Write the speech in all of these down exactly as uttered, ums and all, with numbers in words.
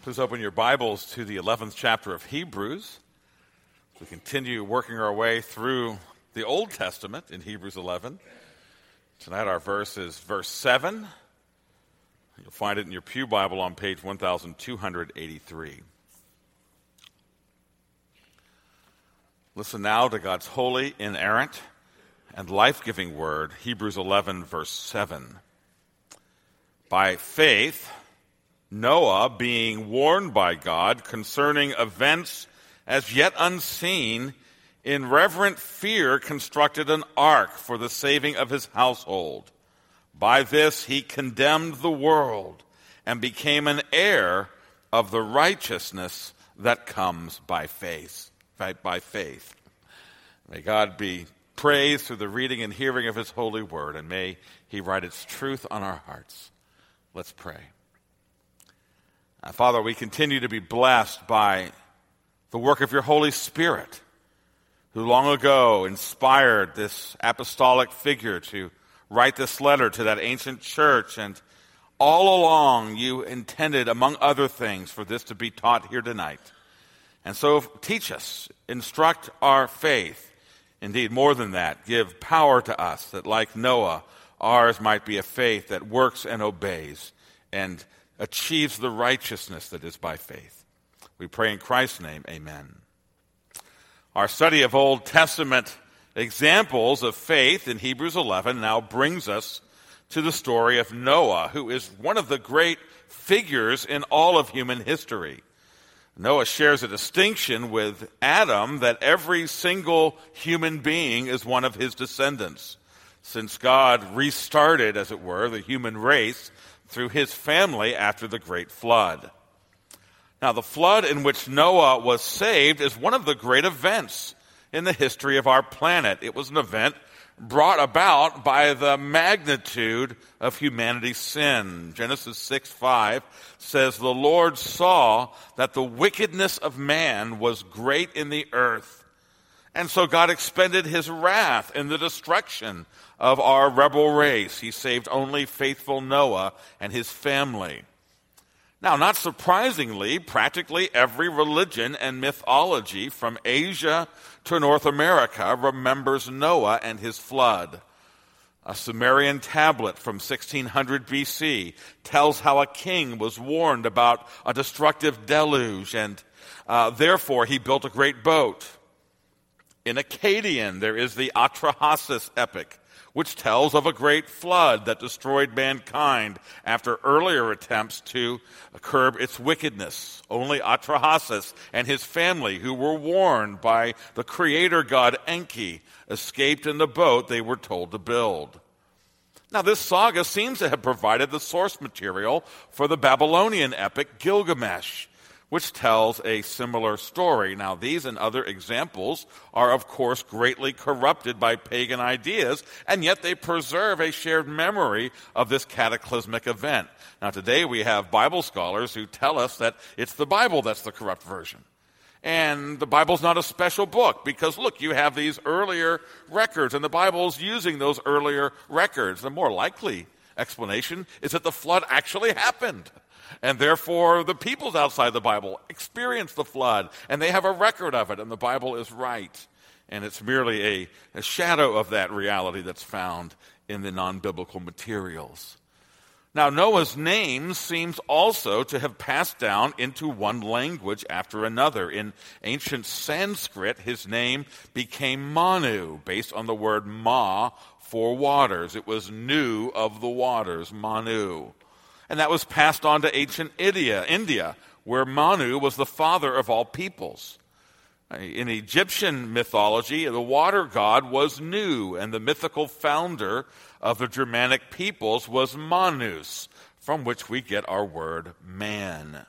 Please open your Bibles to the eleventh chapter of Hebrews. We continue working our way through the Old Testament in Hebrews eleven. Tonight our verse is verse seven. You'll find it in your Pew Bible on page one thousand two hundred eighty-three. Listen now to God's holy, inerrant, and life-giving word, Hebrews eleven, verse seven. By faith, Noah, being warned by God concerning events as yet unseen, in reverent fear constructed an ark for the saving of his household. By this he condemned the world and became an heir of the righteousness that comes by faith. By faith. May God be praised through the reading and hearing of his holy word, and may he write its truth on our hearts. Let's pray. Uh, Father, we continue to be blessed by the work of your Holy Spirit, who long ago inspired this apostolic figure to write this letter to that ancient church. And all along you intended, among other things, for this to be taught here tonight. And so teach us, instruct our faith. Indeed, more than that, give power to us that, like Noah, ours might be a faith that works and obeys and achieves the righteousness that is by faith. We pray in Christ's name, amen. Our study of Old Testament examples of faith in Hebrews eleven now brings us to the story of Noah, who is one of the great figures in all of human history. Noah shares a distinction with Adam that every single human being is one of his descendants, since God restarted, as it were, the human race through his family after the great flood. Now, the flood in which Noah was saved is one of the great events in the history of our planet. It was an event brought about by the magnitude of humanity's sin. Genesis six five says, "The Lord saw that the wickedness of man was great in the earth, and so God expended his wrath in the destruction of our rebel race. He saved only faithful Noah and his family." Now, not surprisingly, practically every religion and mythology from Asia to North America remembers Noah and his flood. A Sumerian tablet from sixteen hundred B C tells how a king was warned about a destructive deluge, and uh, therefore he built a great boat. In Akkadian, there is the Atrahasis epic, which tells of a great flood that destroyed mankind after earlier attempts to curb its wickedness. Only Atrahasis and his family, who were warned by the creator god Enki, escaped in the boat they were told to build. Now, this saga seems to have provided the source material for the Babylonian epic Gilgamesh, which tells a similar story. Now, these and other examples are, of course, greatly corrupted by pagan ideas, and yet they preserve a shared memory of this cataclysmic event. Now, today we have Bible scholars who tell us that it's the Bible that's the corrupt version. And the Bible's not a special book because, look, you have these earlier records, and the Bible's using those earlier records. The more likely explanation is that the flood actually happened. And therefore, the peoples outside the Bible experienced the flood, and they have a record of it, and the Bible is right. And it's merely a, a shadow of that reality that's found in the non-biblical materials. Now, Noah's name seems also to have passed down into one language after another. In ancient Sanskrit, his name became Manu, based on the word ma for waters. It was Nu of the waters, Manu. And that was passed on to ancient India, India, where Manu was the father of all peoples. In Egyptian mythology, the water god was Nu, and the mythical founder of the Germanic peoples was Manus, from which we get our word man.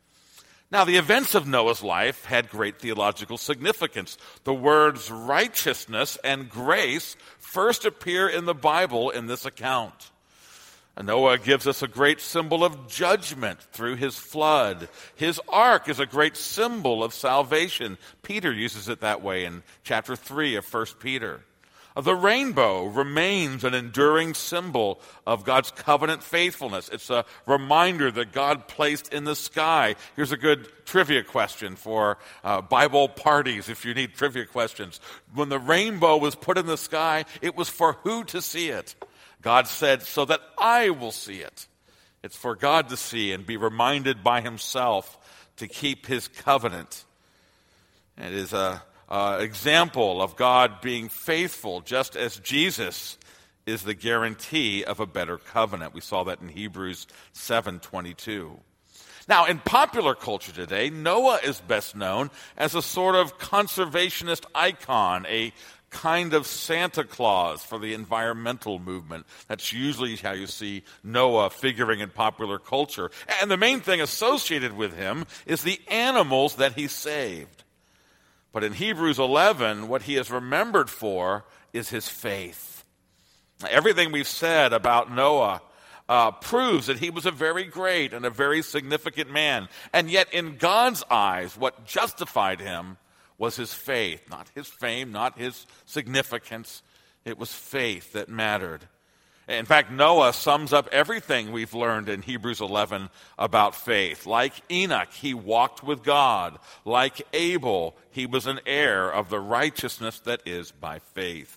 Now, the events of Noah's life had great theological significance. The words righteousness and grace first appear in the Bible in this account. Noah gives us a great symbol of judgment through his flood. His ark is a great symbol of salvation. Peter uses it that way in chapter three of First Peter. The rainbow remains an enduring symbol of God's covenant faithfulness. It's a reminder that God placed in the sky. Here's a good trivia question for uh, Bible parties if you need trivia questions. When the rainbow was put in the sky, it was for who to see it? God said, so that I will see it. It's for God to see and be reminded by himself to keep his covenant. It is a Uh, example of God being faithful, just as Jesus is the guarantee of a better covenant. We saw that in Hebrews seven twenty-two. Now, in popular culture today, Noah is best known as a sort of conservationist icon, a kind of Santa Claus for the environmental movement. That's usually how you see Noah figuring in popular culture. And the main thing associated with him is the animals that he saved. But in Hebrews eleven, what he is remembered for is his faith. Everything we've said about Noah uh, proves that he was a very great and a very significant man. And yet in God's eyes, what justified him was his faith. Not his fame, not his significance. It was faith that mattered. In fact, Noah sums up everything we've learned in Hebrews eleven about faith. Like Enoch, he walked with God. Like Abel, he was an heir of the righteousness that is by faith.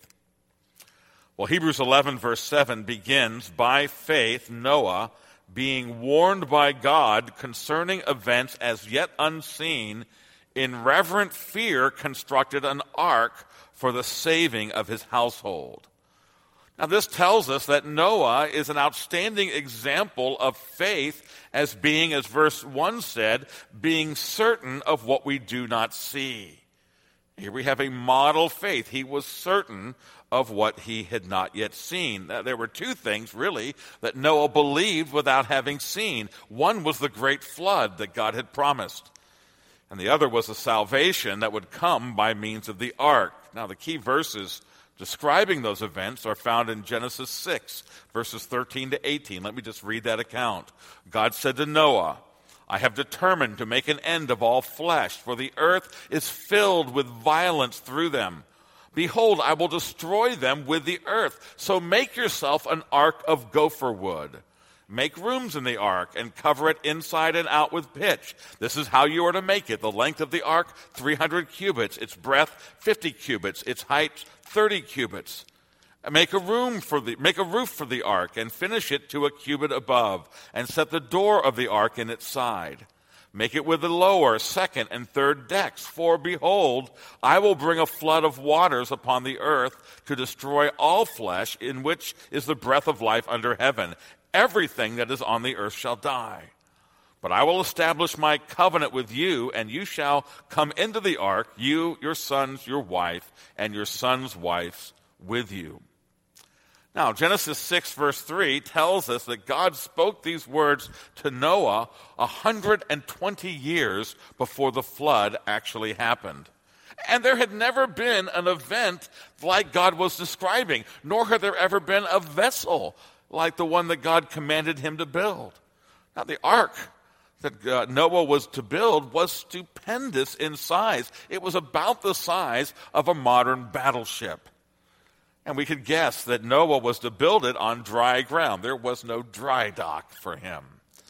Well, Hebrews eleven verse seven begins, by faith Noah, being warned by God concerning events as yet unseen, in reverent fear constructed an ark for the saving of his household. Now, this tells us that Noah is an outstanding example of faith as being, as verse one said, being certain of what we do not see. Here we have a model faith. He was certain of what he had not yet seen. Now, there were two things, really, that Noah believed without having seen. One was the great flood that God had promised, and the other was the salvation that would come by means of the ark. Now, the key verses describing those events are found in Genesis six, verses thirteen to eighteen. Let me just read that account. God said to Noah, I have determined to make an end of all flesh, for the earth is filled with violence through them. Behold, I will destroy them with the earth. So make yourself an ark of gopher wood. Make rooms in the ark and cover it inside and out with pitch. This is how you are to make it. The length of the ark, three hundred cubits. Its breadth, fifty cubits. Its height, thirty cubits. Make a room for the, make a roof for the ark and finish it to a cubit above, and set the door of the ark in its side. Make it with the lower, second, and third decks. For behold, I will bring a flood of waters upon the earth to destroy all flesh, in which is the breath of life under heaven. Everything that is on the earth shall die. But I will establish my covenant with you, and you shall come into the ark, you, your sons, your wife, and your sons' wives with you. Now, Genesis six, verse three tells us that God spoke these words to Noah one hundred twenty years before the flood actually happened. And there had never been an event like God was describing, nor had there ever been a vessel like the one that God commanded him to build. Now, the ark that uh, Noah was to build was stupendous in size. It was about the size of a modern battleship. And we could guess that Noah was to build it on dry ground. There was no dry dock for him.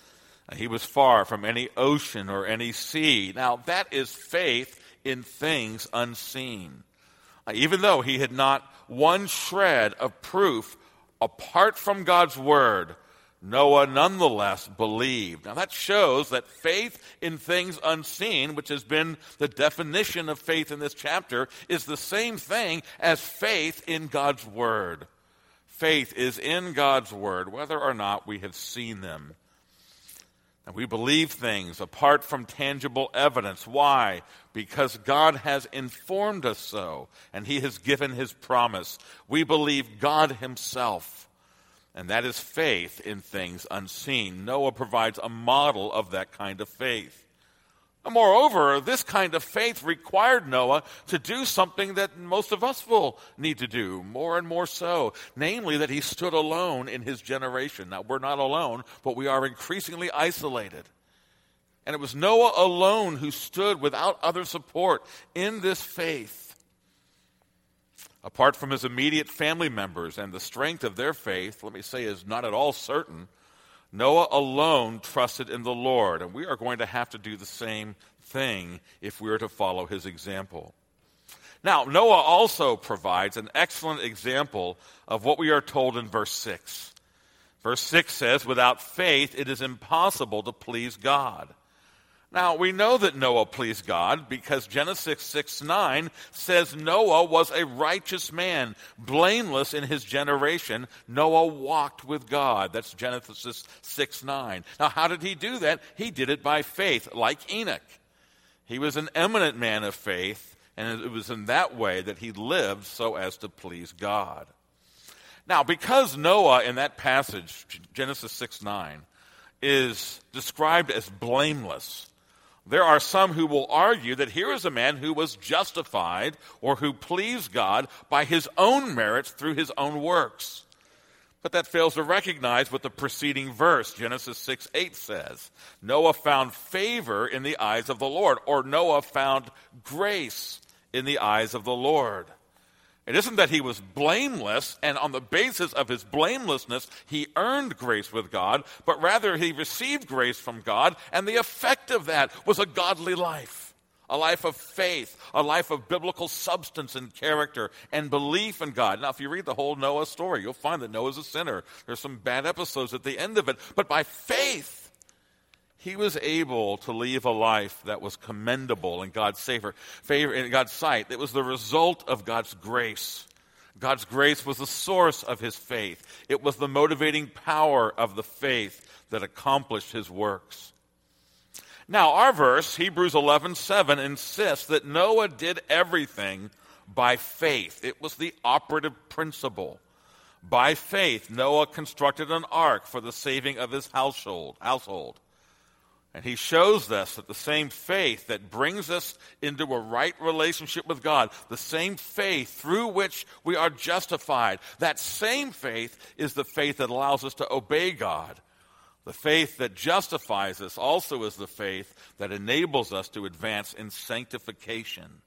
He was far from any ocean or any sea. Now, that is faith in things unseen. Uh, even though he had not one shred of proof apart from God's word, Noah nonetheless believed. Now that shows that faith in things unseen, which has been the definition of faith in this chapter, is the same thing as faith in God's word. Faith is in God's word, whether or not we have seen them. And we believe things apart from tangible evidence. Why? Because God has informed us so, and he has given his promise. We believe God himself, and that is faith in things unseen. Noah provides a model of that kind of faith. Moreover, this kind of faith required Noah to do something that most of us will need to do, more and more so, namely that he stood alone in his generation. Now, we're not alone, but we are increasingly isolated. And it was Noah alone who stood without other support in this faith. Apart from his immediate family members and the strength of their faith, let me say, is not at all certain, Noah alone trusted in the Lord, and we are going to have to do the same thing if we are to follow his example. Now, Noah also provides an excellent example of what we are told in verse six. Verse six says, "Without faith it is impossible to please God." Now, we know that Noah pleased God because Genesis six nine says Noah was a righteous man, blameless in his generation. Noah walked with God. That's Genesis six nine. Now, how did he do that? He did it by faith, like Enoch. He was an eminent man of faith, and it was in that way that he lived so as to please God. Now, because Noah in that passage, Genesis six nine, is described as blameless, there are some who will argue that here is a man who was justified or who pleased God by his own merits through his own works. But that fails to recognize what the preceding verse, Genesis six eight, says. Noah found favor in the eyes of the Lord, or Noah found grace in the eyes of the Lord. It isn't that he was blameless, and on the basis of his blamelessness, he earned grace with God, but rather he received grace from God, and the effect of that was a godly life, a life of faith, a life of biblical substance and character and belief in God. Now, if you read the whole Noah story, you'll find that Noah's a sinner. There's some bad episodes at the end of it, but by faith, he was able to live a life that was commendable in God's favor, favor in God's sight. It was the result of God's grace. God's grace was the source of his faith. It was the motivating power of the faith that accomplished his works. Now, our verse, Hebrews eleven seven, insists that Noah did everything by faith. It was the operative principle. By faith, Noah constructed an ark for the saving of his household. household. And he shows us that the same faith that brings us into a right relationship with God, the same faith through which we are justified, that same faith is the faith that allows us to obey God. The faith that justifies us also is the faith that enables us to advance in sanctification.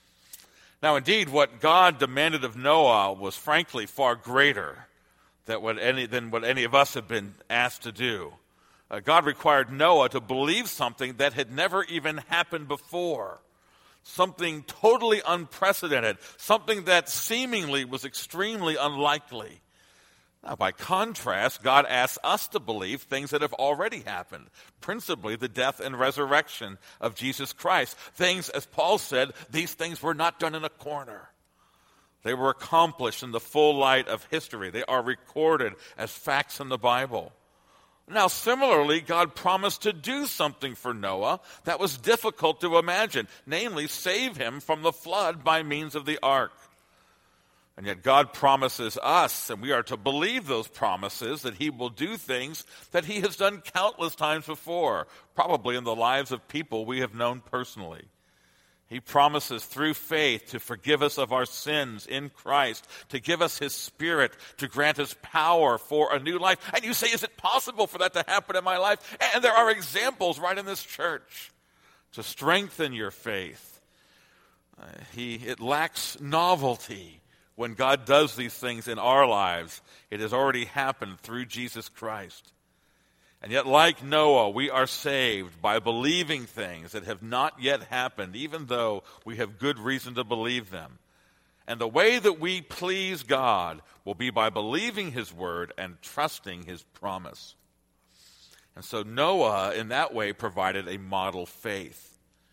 Now, indeed, what God demanded of Noah was frankly far greater than what any, than what any of us have been asked to do. Uh, God required Noah to believe something that had never even happened before, something totally unprecedented, something that seemingly was extremely unlikely. Now, by contrast, God asks us to believe things that have already happened, principally the death and resurrection of Jesus Christ. Things, as Paul said, these things were not done in a corner. They were accomplished in the full light of history. They are recorded as facts in the Bible. Now, similarly, God promised to do something for Noah that was difficult to imagine, namely, save him from the flood by means of the ark. And yet God promises us, and we are to believe those promises, that he will do things that he has done countless times before, probably in the lives of people we have known personally. He promises through faith to forgive us of our sins in Christ, to give us his Spirit, to grant us power for a new life. And you say, is it possible for that to happen in my life? And there are examples right in this church to strengthen your faith. Uh, he, it lacks novelty when God does these things in our lives. It has already happened through Jesus Christ. And yet, like Noah, we are saved by believing things that have not yet happened, even though we have good reason to believe them. And the way that we please God will be by believing his word and trusting his promise. And so Noah, in that way, provided a model faith.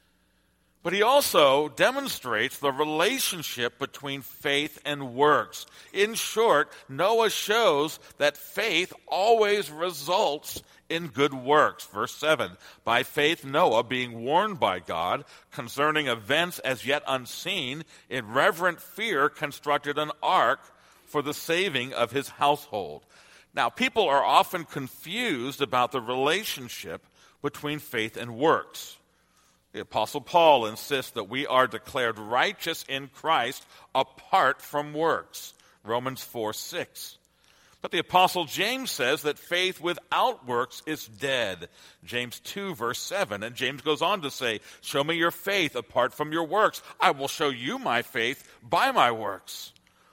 But he also demonstrates the relationship between faith and works. In short, Noah shows that faith always results in good works. Verse seven, by faith Noah, being warned by God concerning events as yet unseen, in reverent fear constructed an ark for the saving of his household. Now, people are often confused about the relationship between faith and works. The Apostle Paul insists that we are declared righteous in Christ apart from works. Romans four six. But the Apostle James says that faith without works is dead. James two verse seven. And James goes on to say, show me your faith apart from your works. I will show you my faith by my works.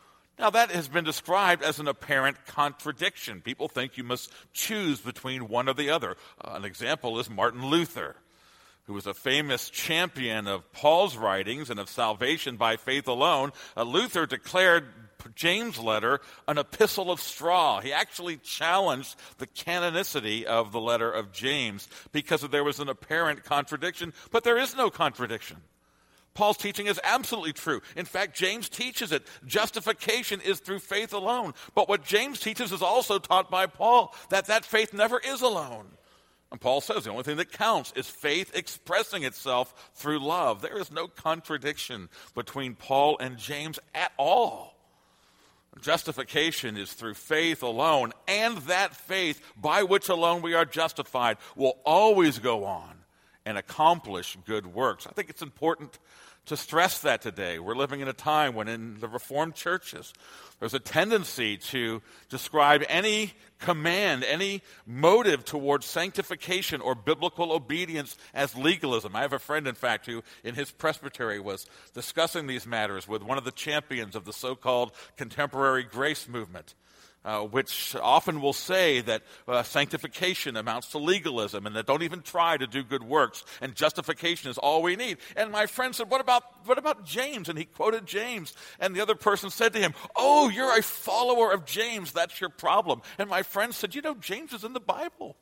Now, that has been described as an apparent contradiction. People think you must choose between one or the other. Uh, an example is Martin Luther, who was a famous champion of Paul's writings and of salvation by faith alone. Uh, Luther declared James' letter an epistle of straw. He actually challenged the canonicity of the letter of James because there was an apparent contradiction, but there is no contradiction. Paul's teaching is absolutely true. In fact, James teaches it. Justification is through faith alone. But what James teaches is also taught by Paul, that that faith never is alone. And Paul says the only thing that counts is faith expressing itself through love. There is no contradiction between Paul and James at all. Justification is through faith alone, and that faith by which alone we are justified will always go on and accomplish good works. I think it's important to stress that today. We're living in a time when in the Reformed churches, there's a tendency to describe any command, any motive towards sanctification or biblical obedience as legalism. I have a friend, in fact, who in his presbytery was discussing these matters with one of the champions of the so-called contemporary grace movement. Uh, which often will say that uh, sanctification amounts to legalism and that don't even try to do good works, and justification is all we need. And my friend said, what about what about James? And he quoted James. And the other person said to him, oh, you're a follower of James. That's your problem. And my friend said, you know, James is in the Bible.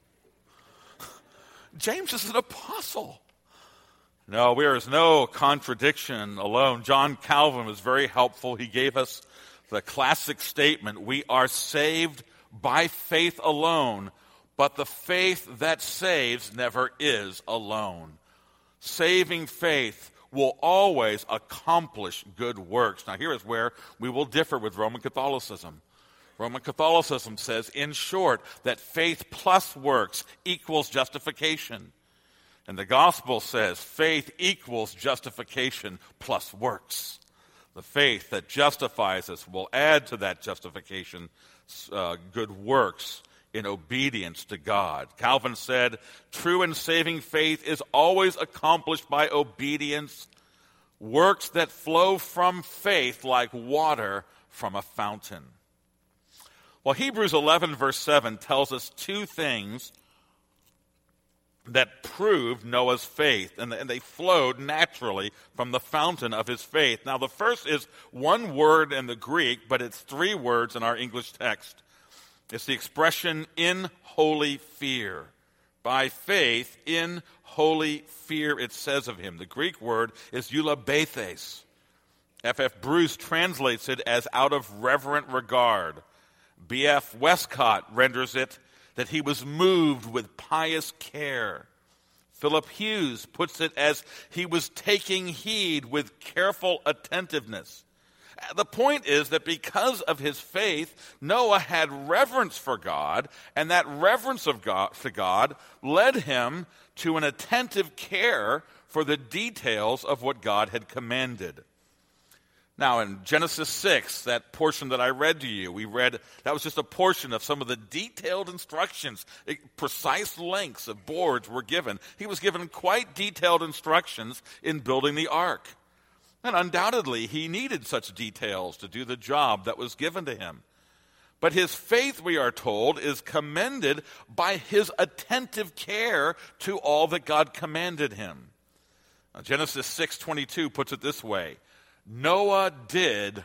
James is an apostle. No, there is no contradiction alone. John Calvin was very helpful. He gave us the classic statement, we are saved by faith alone, but the faith that saves never is alone. Saving faith will always accomplish good works. Now here is where we will differ with Roman Catholicism. Roman Catholicism says, in short, that faith plus works equals justification. And the gospel says faith equals justification plus works. The faith that justifies us will add to that justification uh, good works in obedience to God. Calvin said, true and saving faith is always accomplished by obedience, works that flow from faith like water from a fountain. Well, Hebrews eleven verse seven tells us two things that proved Noah's faith, and they flowed naturally from the fountain of his faith. Now, the first is one word in the Greek, but it's three words in our English text. It's the expression, in holy fear. By faith, in holy fear, it says of him. The Greek word is eulabethes. F F Bruce translates it as out of reverent regard. B F Westcott renders it that he was moved with pious care. Philip Hughes puts it as he was taking heed with careful attentiveness. The point is that because of his faith, Noah had reverence for God, and that reverence of God for God led him to an attentive care for the details of what God had commanded. Now, in Genesis six, that portion that I read to you, we read, that was just a portion of some of the detailed instructions. Precise lengths of boards were given. He was given quite detailed instructions in building the ark. And undoubtedly, he needed such details to do the job that was given to him. But his faith, we are told, is commended by his attentive care to all that God commanded him. Now, Genesis six twenty-two puts it this way, Noah did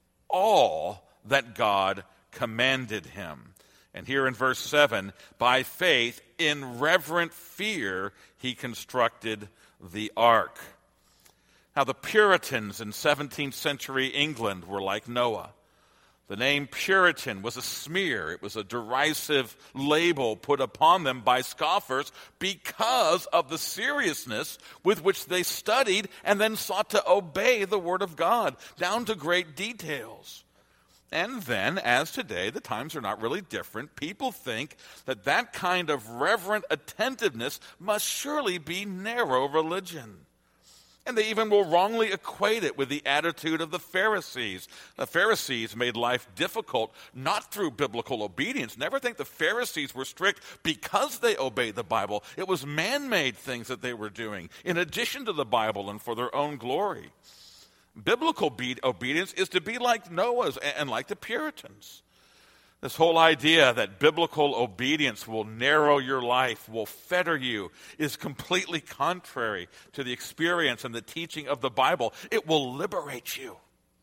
all that God commanded him. And here in verse seven, by faith, in reverent fear, he constructed the ark. Now, the Puritans in seventeenth century England were like Noah. The name Puritan was a smear. It was a derisive label put upon them by scoffers because of the seriousness with which they studied and then sought to obey the Word of God, down to great details. And then, as today, the times are not really different. People think that that kind of reverent attentiveness must surely be narrow religion. And they even will wrongly equate it with the attitude of the Pharisees. The Pharisees made life difficult, not through biblical obedience. Never think the Pharisees were strict because they obeyed the Bible. It was man-made things that they were doing, in addition to the Bible and for their own glory. Biblical be- obedience is to be like Noah's and, and like the Puritans. This whole idea that biblical obedience will narrow your life, will fetter you, is completely contrary to the experience and the teaching of the Bible. It will liberate you.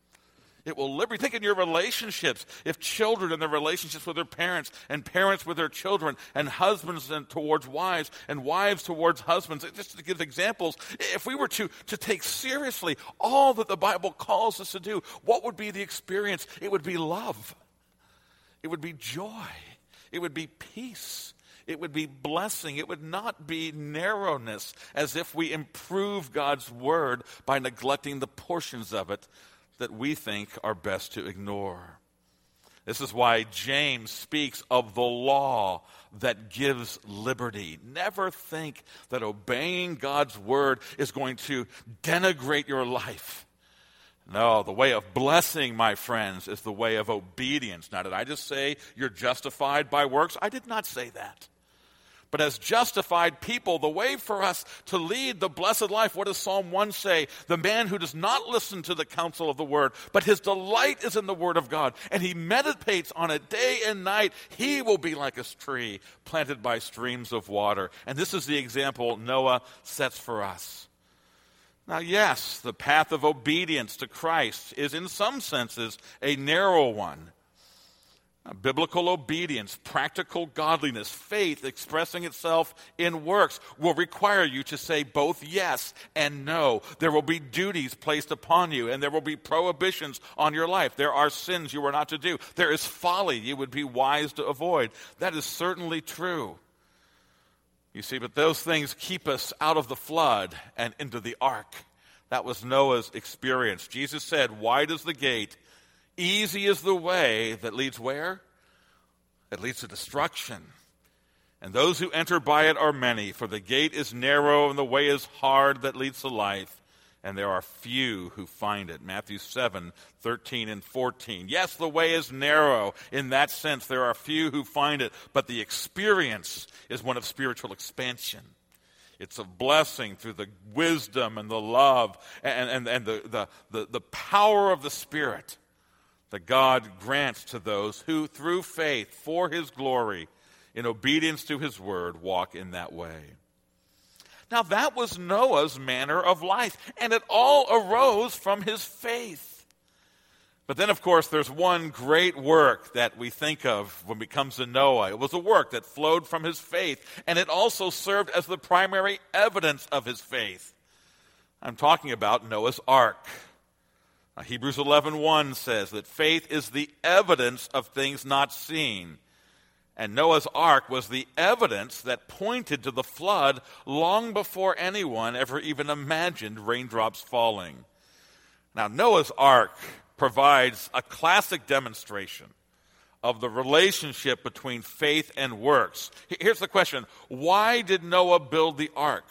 It will liberate. Think in your relationships. If children in their relationships with their parents, and parents with their children, and husbands and towards wives, and wives towards husbands, just to give examples, if we were to, to take seriously all that the Bible calls us to do, what would be the experience? It would be love. It would be joy. It would be peace. It would be blessing. It would not be narrowness, as if we improve God's word by neglecting the portions of it that we think are best to ignore. This is why James speaks of the law that gives liberty. Never think that obeying God's word is going to denigrate your life. No, the way of blessing, my friends, is the way of obedience. Now, did I just say you're justified by works? I did not say that. But as justified people, the way for us to lead the blessed life, what does Psalm one say? The man who does not listen to the counsel of the word, but his delight is in the word of God, and he meditates on it day and night, he will be like a tree planted by streams of water. And this is the example Noah sets for us. Now, yes, the path of obedience to Christ is in some senses a narrow one. Biblical obedience, practical godliness, faith expressing itself in works will require you to say both yes and no. There will be duties placed upon you, and there will be prohibitions on your life. There are sins you are not to do. There is folly you would be wise to avoid. That is certainly true. You see, but those things keep us out of the flood and into the ark. That was Noah's experience. Jesus said, wide is the gate, easy is the way that leads where? It leads to destruction. And those who enter by it are many, for the gate is narrow and the way is hard that leads to life, and there are few who find it. Matthew seven, thirteen and fourteen. Yes, the way is narrow. In that sense, there are few who find it, but the experience is one of spiritual expansion. It's a blessing through the wisdom and the love and, and, and the, the, the, the power of the Spirit that God grants to those who, through faith, for his glory, in obedience to his word, walk in that way. Now, that was Noah's manner of life, and it all arose from his faith. But then, of course, there's one great work that we think of when it comes to Noah. It was a work that flowed from his faith, and it also served as the primary evidence of his faith. I'm talking about Noah's Ark. Now, Hebrews eleven one says that faith is the evidence of things not seen. And Noah's Ark was the evidence that pointed to the flood long before anyone ever even imagined raindrops falling. Now, Noah's Ark provides a classic demonstration of the relationship between faith and works. Here's the question: why did Noah build the ark?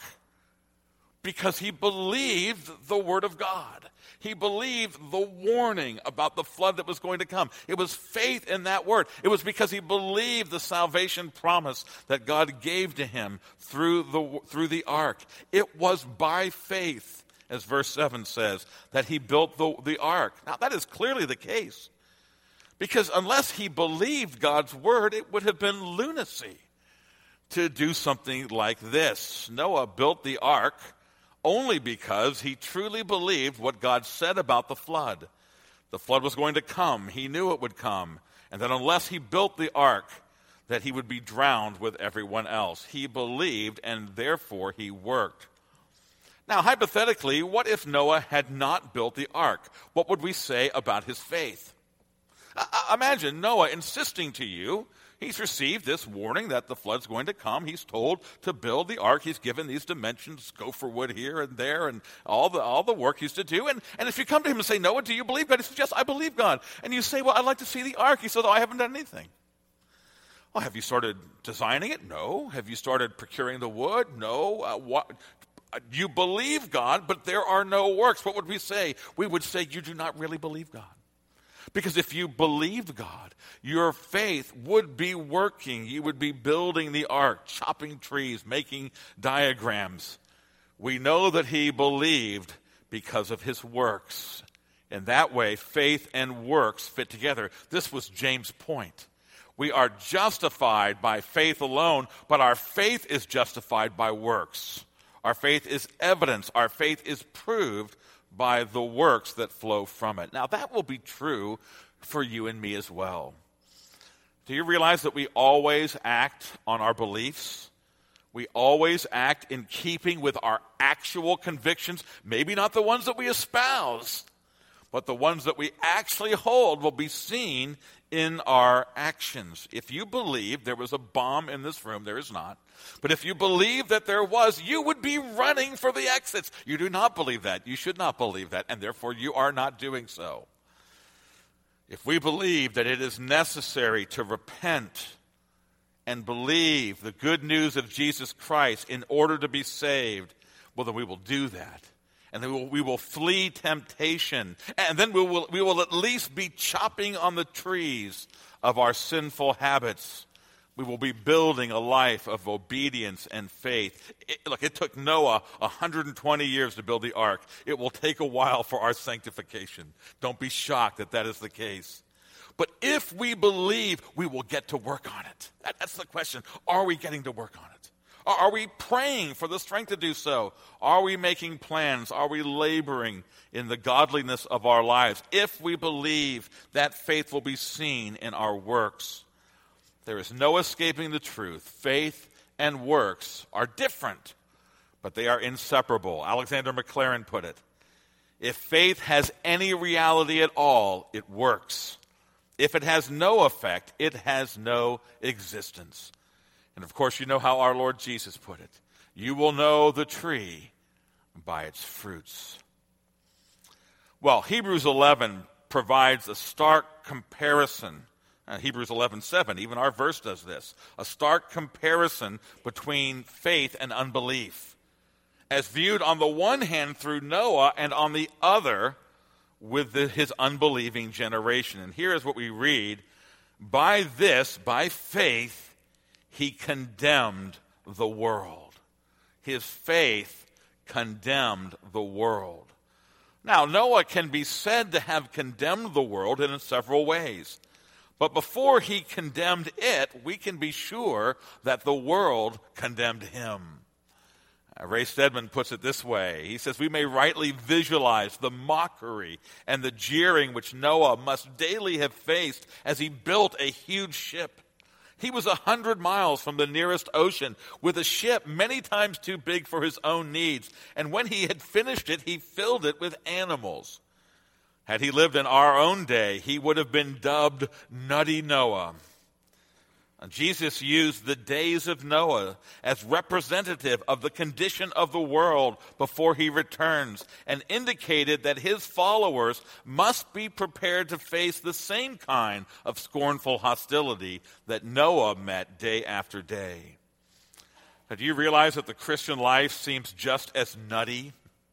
Because he believed the word of God. He believed the warning about the flood that was going to come. It was faith in that word. It was because he believed the salvation promise that God gave to him through the, through the ark. It was by faith, as verse seven says, that he built the, the ark. Now, that is clearly the case. Because unless he believed God's word, it would have been lunacy to do something like this. Noah built the ark only because he truly believed what God said about the flood. The flood was going to come. He knew it would come. And that unless he built the ark, that he would be drowned with everyone else. He believed, and therefore he worked. Now, hypothetically, what if Noah had not built the ark? What would we say about his faith? I- imagine Noah insisting to you. He's received this warning that the flood's going to come. He's told to build the ark. He's given these dimensions, gopher wood here and there, and all the all the work he's to do. And, and if you come to him and say, Noah, do you believe God? He says, yes, I believe God. And you say, well, I'd like to see the ark. He says, oh, I haven't done anything. Well, have you started designing it? No. Have you started procuring the wood? No. Uh, what? You believe God, but there are no works. What would we say? We would say you do not really believe God. Because if you believed God, your faith would be working. You would be building the ark, chopping trees, making diagrams. We know that he believed because of his works. In that way, faith and works fit together. This was James' point. We are justified by faith alone, but our faith is justified by works. Our faith is evidence. Our faith is proved by the works that flow from it. Now, that will be true for you and me as well. Do you realize that we always act on our beliefs? We always act in keeping with our actual convictions, maybe not the ones that we espouse, but the ones that we actually hold will be seen in our actions. If you believe there was a bomb in this room, there is not. But if you believe that there was, you would be running for the exits. You do not believe that. You should not believe that, and therefore you are not doing so. If we believe that it is necessary to repent and believe the good news of Jesus Christ in order to be saved, well, then we will do that. And then we will, we will flee temptation. And then we will, we will at least be chopping on the trees of our sinful habits. We will be building a life of obedience and faith. It, look, it took Noah one hundred twenty years to build the ark. It will take a while for our sanctification. Don't be shocked that that is the case. But if we believe, we will get to work on it. That, that's the question. Are we getting to work on it? Are, are we praying for the strength to do so? Are we making plans? Are we laboring in the godliness of our lives? If we believe, that faith will be seen in our works. There is no escaping the truth. Faith and works are different, but they are inseparable. Alexander Maclaren put it. If faith has any reality at all, it works. If it has no effect, it has no existence. And of course, you know how our Lord Jesus put it. You will know the tree by its fruits. Well, Hebrews eleven provides a stark comparison. Uh, Hebrews eleven seven, even our verse does this. A stark comparison between faith and unbelief, as viewed on the one hand through Noah and on the other with the, his unbelieving generation. And here is what we read. By this, by faith, he condemned the world. His faith condemned the world. Now, Noah can be said to have condemned the world in several ways. But before he condemned it, we can be sure that the world condemned him. Uh, Ray Stedman puts it this way. He says, we may rightly visualize the mockery and the jeering which Noah must daily have faced as he built a huge ship. He was a hundred miles from the nearest ocean with a ship many times too big for his own needs. And when he had finished it, he filled it with animals. Had he lived in our own day, he would have been dubbed Nutty Noah. And Jesus used the days of Noah as representative of the condition of the world before he returns, and indicated that his followers must be prepared to face the same kind of scornful hostility that Noah met day after day. Now, do you realize that the Christian life seems just as nutty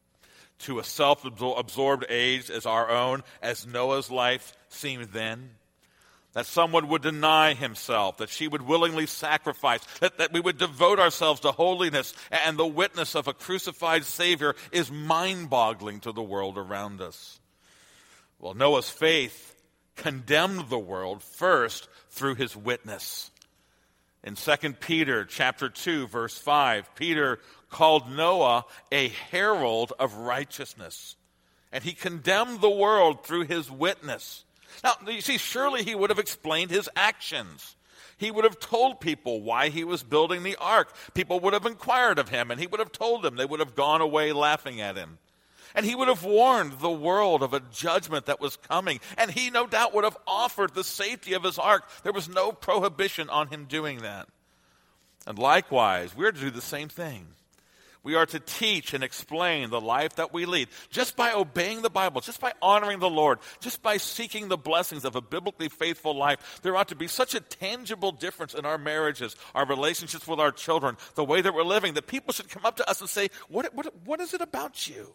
to a self-absorbed age as our own, as Noah's life seemed then? That someone would deny himself, that she would willingly sacrifice, that, that we would devote ourselves to holiness, and the witness of a crucified Savior is mind-boggling to the world around us. Well, Noah's faith condemned the world first through his witness. In Second Peter chapter two, verse five, Peter called Noah a herald of righteousness. And he condemned the world through his witness. Now, you see, surely he would have explained his actions. He would have told people why he was building the ark. People would have inquired of him, and he would have told them. They would have gone away laughing at him. And he would have warned the world of a judgment that was coming. And he, no doubt, would have offered the safety of his ark. There was no prohibition on him doing that. And likewise, we're to do the same thing. We are to teach and explain the life that we lead just by obeying the Bible, just by honoring the Lord, just by seeking the blessings of a biblically faithful life. There ought to be such a tangible difference in our marriages, our relationships with our children, the way that we're living, that people should come up to us and say, what, what, what is it about you?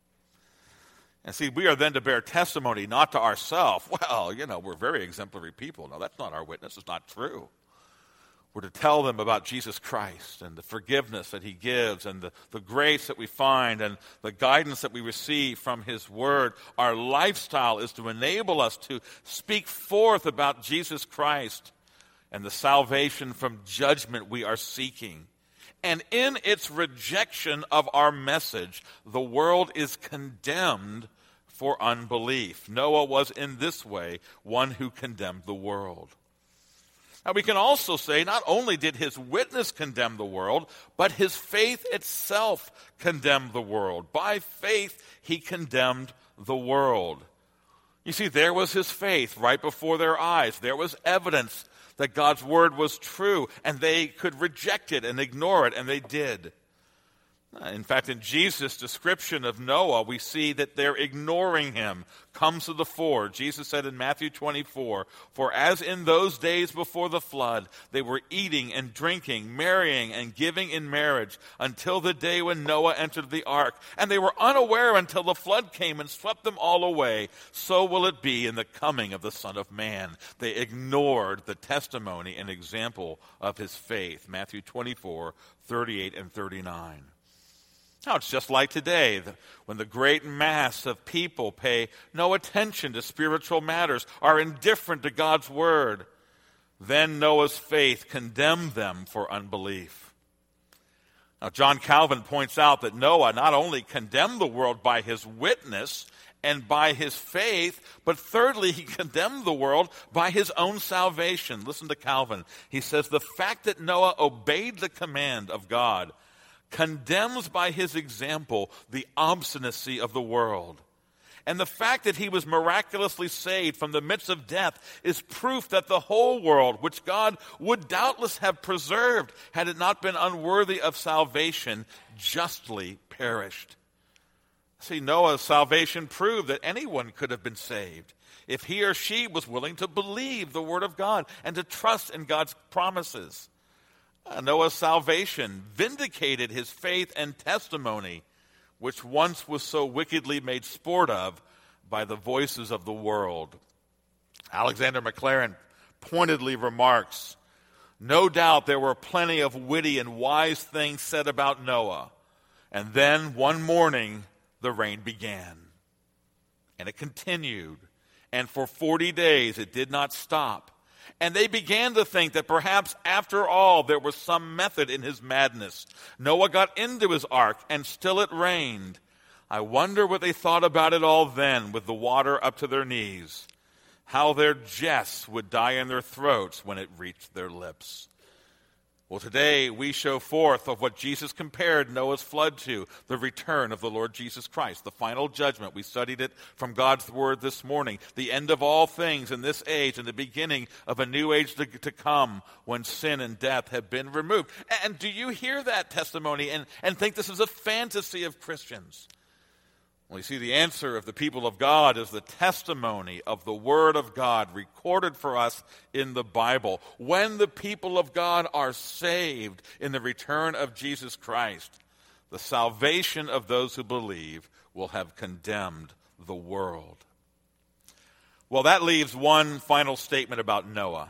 And see, we are then to bear testimony not to ourselves. Well, you know, we're very exemplary people. No, that's not our witness. It's not true. we're to tell them about Jesus Christ and the forgiveness that he gives and the, the grace that we find and the guidance that we receive from his word. Our lifestyle is to enable us to speak forth about Jesus Christ and the salvation from judgment we are seeking. And in its rejection of our message, the world is condemned for unbelief. Noah was in this way one who condemned the world. Now we can also say not only did his witness condemn the world, but his faith itself condemned the world. By faith, he condemned the world. You see, there was his faith right before their eyes. There was evidence that God's word was true, and they could reject it and ignore it, and they did. In fact, in Jesus' description of Noah, we see that their ignoring him comes to the fore. Jesus said in Matthew twenty-four, "For as in those days before the flood, they were eating and drinking, marrying and giving in marriage, until the day when Noah entered the ark. And they were unaware until the flood came and swept them all away. So will it be in the coming of the Son of Man." They ignored the testimony and example of his faith. Matthew twenty-four, thirty-eight and thirty-nine. Now, it's just like today, when the great mass of people pay no attention to spiritual matters, are indifferent to God's word. Then Noah's faith condemned them for unbelief. Now, John Calvin points out that Noah not only condemned the world by his witness and by his faith, but thirdly, he condemned the world by his own salvation. Listen to Calvin. He says, "The fact that Noah obeyed the command of God condemns by his example the obstinacy of the world. And the fact that he was miraculously saved from the midst of death is proof that the whole world, which God would doubtless have preserved had it not been unworthy of salvation, justly perished." See, Noah's salvation proved that anyone could have been saved if he or she was willing to believe the word of God and to trust in God's promises. Noah's salvation vindicated his faith and testimony, which once was so wickedly made sport of by the voices of the world. Alexander Maclaren pointedly remarks, "No doubt there were plenty of witty and wise things said about Noah. And then one morning the rain began. And it continued. And for forty days it did not stop. And they began to think that perhaps after all there was some method in his madness. Noah got into his ark, and still it rained. I wonder what they thought about it all then, with the water up to their knees. How their jests would die in their throats when it reached their lips." Well, today we show forth of what Jesus compared Noah's flood to, the return of the Lord Jesus Christ, the final judgment. We studied it from God's word this morning, the end of all things in this age and the beginning of a new age to, to come when sin and death have been removed. And do you hear that testimony and, and think this is a fantasy of Christians? Well, you see, the answer of the people of God is the testimony of the Word of God recorded for us in the Bible. When the people of God are saved in the return of Jesus Christ, the salvation of those who believe will have condemned the world. Well, that leaves one final statement about Noah.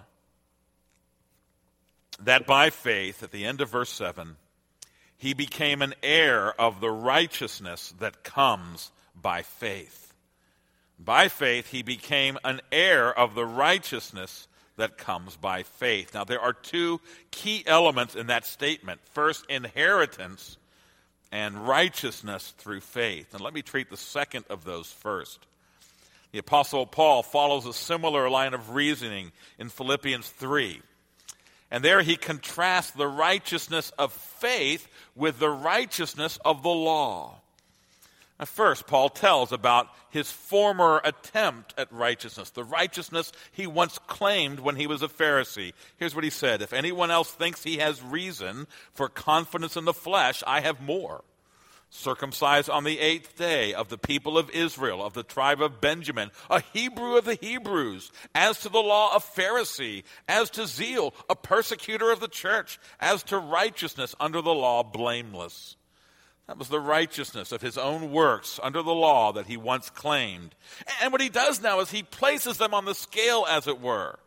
That by faith, at the end of verse seven, he became an heir of the righteousness that comes by faith. By faith, he became an heir of the righteousness that comes by faith. Now, there are two key elements in that statement. First, inheritance, and righteousness through faith. And let me treat the second of those first. The Apostle Paul follows a similar line of reasoning in Philippians three. And there he contrasts the righteousness of faith with the righteousness of the law. Now first, Paul tells about his former attempt at righteousness, the righteousness he once claimed when he was a Pharisee. Here's what he said: "If anyone else thinks he has reason for confidence in the flesh, I have more. Circumcised on the eighth day, of the people of Israel, of the tribe of Benjamin, a Hebrew of the Hebrews, as to the law, a Pharisee, as to zeal, a persecutor of the church, as to righteousness under the law, blameless." That was the righteousness of his own works under the law that he once claimed. And what he does now is he places them on the scale, as it were.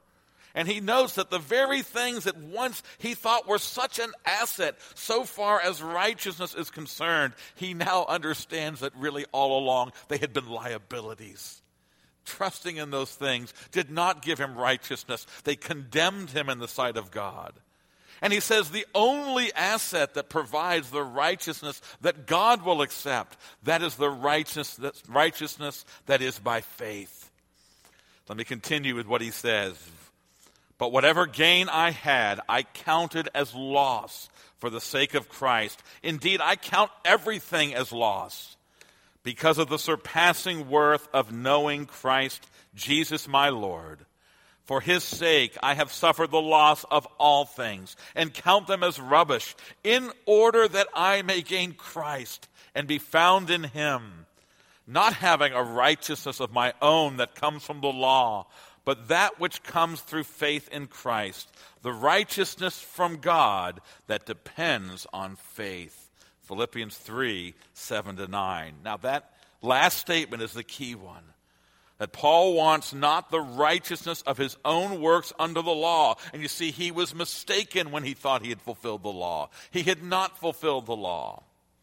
And he knows that the very things that once he thought were such an asset, so far as righteousness is concerned, he now understands that really all along they had been liabilities. Trusting in those things did not give him righteousness. They condemned him in the sight of God. And he says the only asset that provides the righteousness that God will accept, that is the righteousness, righteousness that is by faith. Let me continue with what he says. But whatever gain I had, I counted as loss for the sake of Christ. Indeed, I count everything as loss because of the surpassing worth of knowing Christ Jesus my Lord. For his sake I have suffered the loss of all things and count them as rubbish, in order that I may gain Christ and be found in him, not having a righteousness of my own that comes from the law, but that which comes through faith in Christ, the righteousness from God that depends on faith. Philippians three, seven to nine. Now that last statement is the key one. That Paul wants not the righteousness of his own works under the law. And you see, he was mistaken when he thought he had fulfilled the law. He had not fulfilled the law.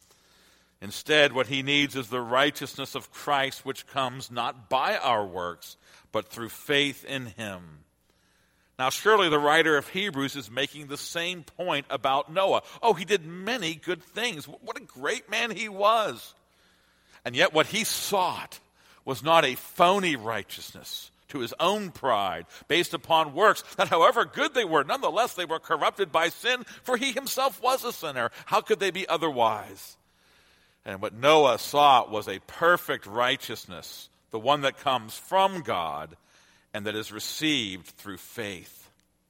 Instead, what he needs is the righteousness of Christ, which comes not by our works, but through faith in him. Now, surely the writer of Hebrews is making the same point about Noah. Oh, he did many good things. What a great man he was. And yet what he sought was not a phony righteousness to his own pride, based upon works that, however good they were, nonetheless they were corrupted by sin, for he himself was a sinner. How could they be otherwise? And what Noah sought was a perfect righteousness, the one that comes from God and that is received through faith.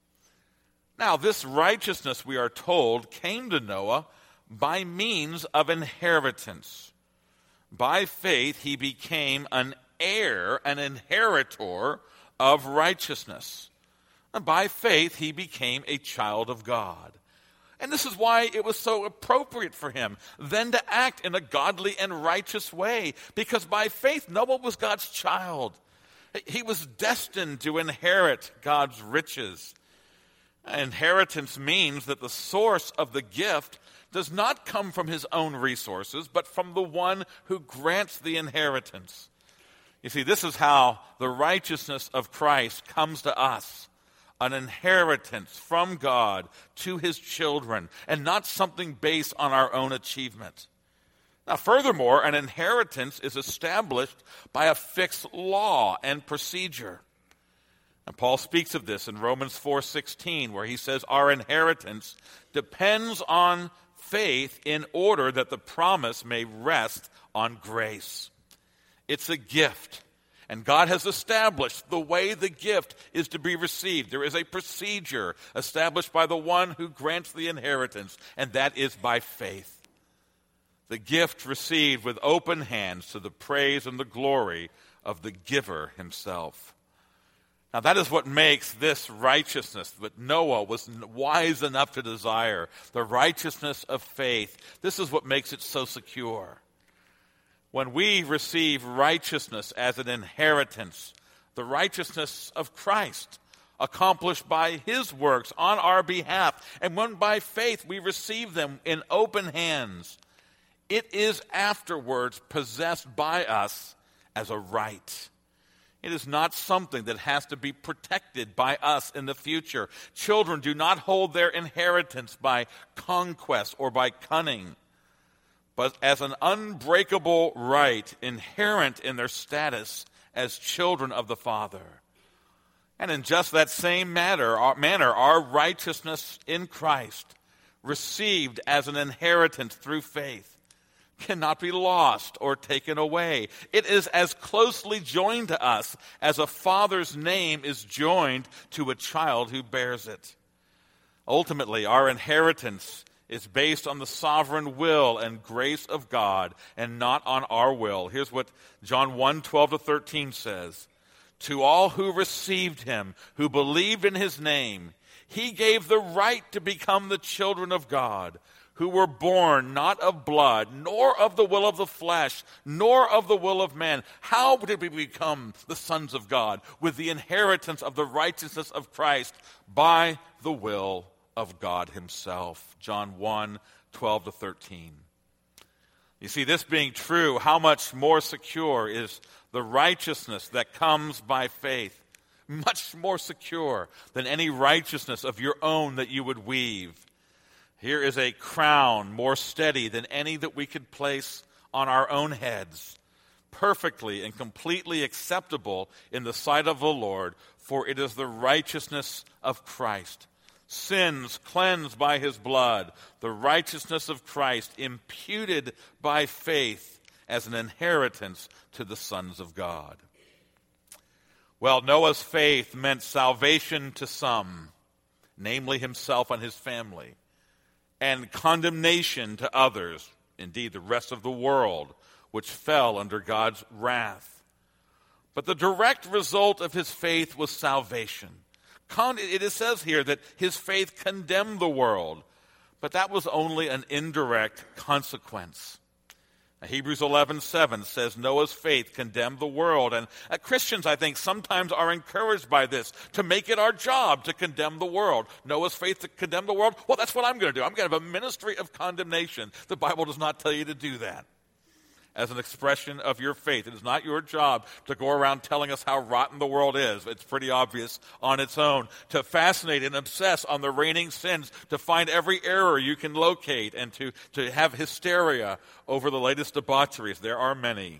Now, this righteousness, we are told, came to Noah by means of inheritance. By faith, he became an heir, an inheritor of righteousness. And by faith, he became a child of God. And this is why it was so appropriate for him then to act in a godly and righteous way. Because by faith, Noah was God's child. He was destined to inherit God's riches. Inheritance means that the source of the gift does not come from his own resources, but from the one who grants the inheritance. You see, this is how the righteousness of Christ comes to us. An inheritance from God to his children, and not something based on our own achievement. Now, furthermore, an inheritance is established by a fixed law and procedure. And Paul speaks of this in Romans four sixteen, where he says our inheritance depends on faith in order that the promise may rest on grace. It's a gift. And God has established the way the gift is to be received. There is a procedure established by the one who grants the inheritance, and that is by faith. The gift received with open hands to the praise and the glory of the giver himself. Now that is what makes this righteousness that Noah was wise enough to desire, the righteousness of faith. This is what makes it so secure. When we receive righteousness as an inheritance, the righteousness of Christ, accomplished by his works on our behalf, and when by faith we receive them in open hands, it is afterwards possessed by us as a right. It is not something that has to be protected by us in the future. Children do not hold their inheritance by conquest or by cunning, but as an unbreakable right inherent in their status as children of the Father. And in just that same manner, our, manner, our righteousness in Christ, received as an inheritance through faith, cannot be lost or taken away. It is as closely joined to us as a father's name is joined to a child who bears it. Ultimately, our inheritance is based on the sovereign will and grace of God and not on our will. Here's what John one, twelve to thirteen says. To all who received him, who believed in his name, he gave the right to become the children of God, who were born not of blood, nor of the will of the flesh, nor of the will of man. How did we become the sons of God? With the inheritance of the righteousness of Christ by the will of God himself. John one, twelve to thirteen. You see, this being true, how much more secure is the righteousness that comes by faith? Much more secure than any righteousness of your own that you would weave. Here is a crown more steady than any that we could place on our own heads, perfectly and completely acceptable in the sight of the Lord, for it is the righteousness of Christ. Sins cleansed by his blood, the righteousness of Christ imputed by faith as an inheritance to the sons of God. Well, Noah's faith meant salvation to some, namely himself and his family, and condemnation to others, indeed the rest of the world, which fell under God's wrath. But the direct result of his faith was salvation. It says here that his faith condemned the world, but that was only an indirect consequence. Now, Hebrews eleven seven says Noah's faith condemned the world, and uh, Christians, I think, sometimes are encouraged by this to make it our job to condemn the world. Noah's faith to condemn the world? Well, that's what I'm going to do. I'm going to have a ministry of condemnation. The Bible does not tell you to do that. As an expression of your faith. It is not your job to go around telling us how rotten the world is. It's pretty obvious on its own. To fascinate and obsess on the reigning sins, to find every error you can locate, and to, to have hysteria over the latest debaucheries. There are many.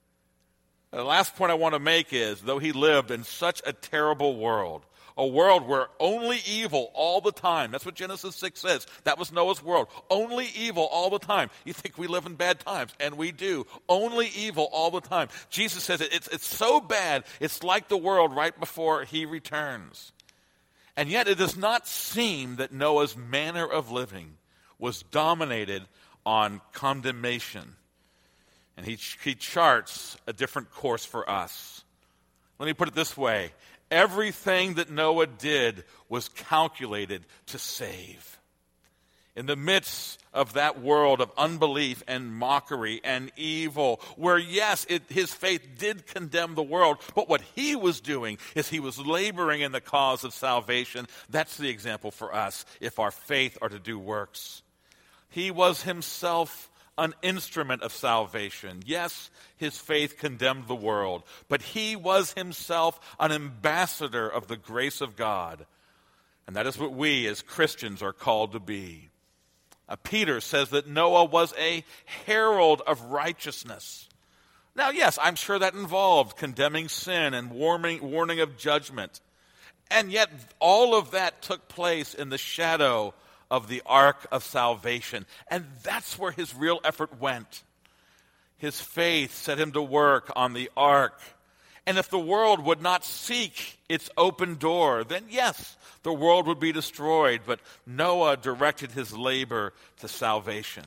The last point I want to make is, though he lived in such a terrible world, a world where only evil all the time. That's what Genesis six says. That was Noah's world. Only evil all the time. You think we live in bad times, and we do. Only evil all the time. Jesus says it, it's, it's so bad, it's like the world right before he returns. And yet it does not seem that Noah's manner of living was dominated on condemnation. And he, he charts a different course for us. Let me put it this way. Everything that Noah did was calculated to save. In the midst of that world of unbelief and mockery and evil, where yes, it, his faith did condemn the world, but what he was doing is he was laboring in the cause of salvation. That's the example for us if our faith are to do works. He was himself an instrument of salvation. Yes, his faith condemned the world, but he was himself an ambassador of the grace of God. And that is what we as Christians are called to be. Uh, Peter says that Noah was a herald of righteousness. Now, yes, I'm sure that involved condemning sin and warning, warning of judgment. And yet all of that took place in the shadow of the ark of salvation. And that's where his real effort went. His faith set him to work on the ark. And if the world would not seek its open door, then yes, the world would be destroyed. But Noah directed his labor to salvation.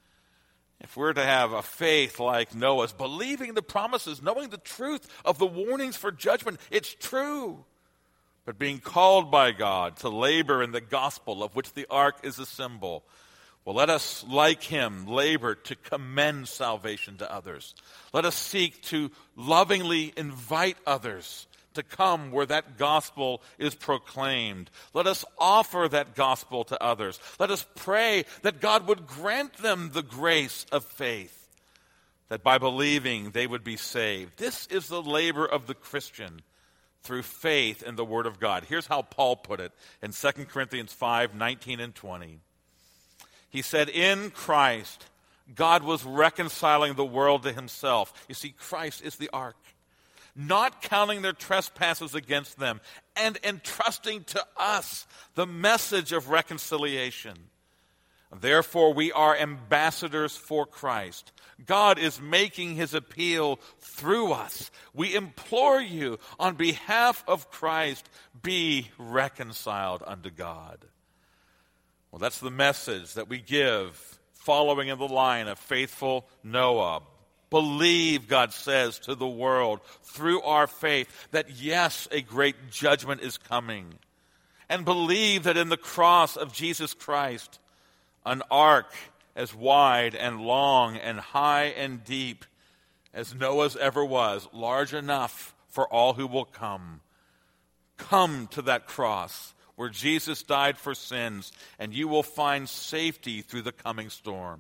If we're to have a faith like Noah's, believing the promises, knowing the truth of the warnings for judgment, it's true. But being called by God to labor in the gospel of which the ark is a symbol, well, let us, like him, labor to commend salvation to others. Let us seek to lovingly invite others to come where that gospel is proclaimed. Let us offer that gospel to others. Let us pray that God would grant them the grace of faith, that by believing they would be saved. This is the labor of the Christian, through faith in the Word of God. Here's how Paul put it in Second Corinthians five, nineteen and twenty. He said, in Christ, God was reconciling the world to himself. You see, Christ is the ark. Not counting their trespasses against them, and entrusting to us the message of reconciliation. Therefore, we are ambassadors for Christ. God is making his appeal through us. We implore you, on behalf of Christ, be reconciled unto God. Well, that's the message that we give, following in the line of faithful Noah. Believe, God says to the world, through our faith, that yes, a great judgment is coming. And believe that in the cross of Jesus Christ, an ark as wide and long and high and deep as Noah's ever was, large enough for all who will come. Come to that cross where Jesus died for sins, and you will find safety through the coming storm.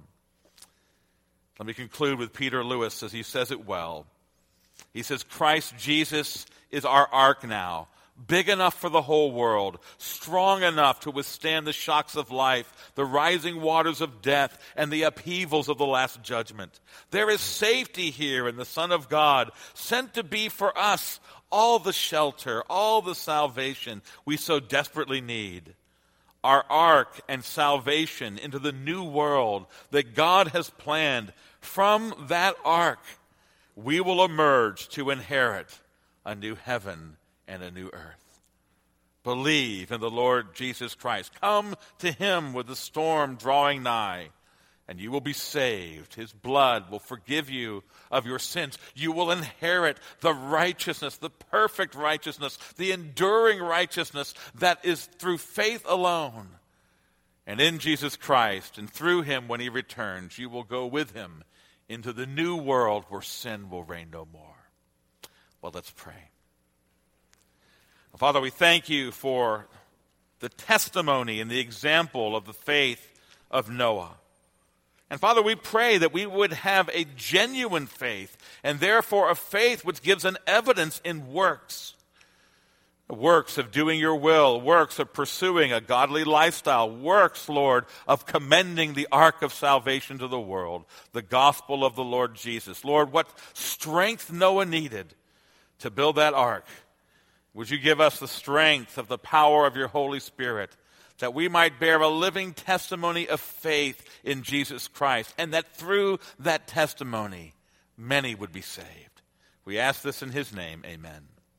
Let me conclude with Peter Lewis as he says it well. He says, Christ Jesus is our ark now, big enough for the whole world, strong enough to withstand the shocks of life, the rising waters of death, and the upheavals of the last judgment. There is safety here in the Son of God, sent to be for us all the shelter, all the salvation we so desperately need. Our ark and salvation into the new world that God has planned, from that ark, we will emerge to inherit a new heaven and a new earth. Believe in the Lord Jesus Christ. Come to him with the storm drawing nigh, and you will be saved. His blood will forgive you of your sins. You will inherit the righteousness, the perfect righteousness, the enduring righteousness that is through faith alone. And in Jesus Christ, and through him when he returns, you will go with him into the new world where sin will reign no more. Well, let's pray. Father, we thank you for the testimony and the example of the faith of Noah. And Father, we pray that we would have a genuine faith, and therefore a faith which gives an evidence in works. Works of doing your will, works of pursuing a godly lifestyle, works, Lord, of commending the ark of salvation to the world, the gospel of the Lord Jesus. Lord, what strength Noah needed to build that ark. Would you give us the strength of the power of your Holy Spirit, that we might bear a living testimony of faith in Jesus Christ, and that through that testimony, many would be saved. We ask this in his name, amen.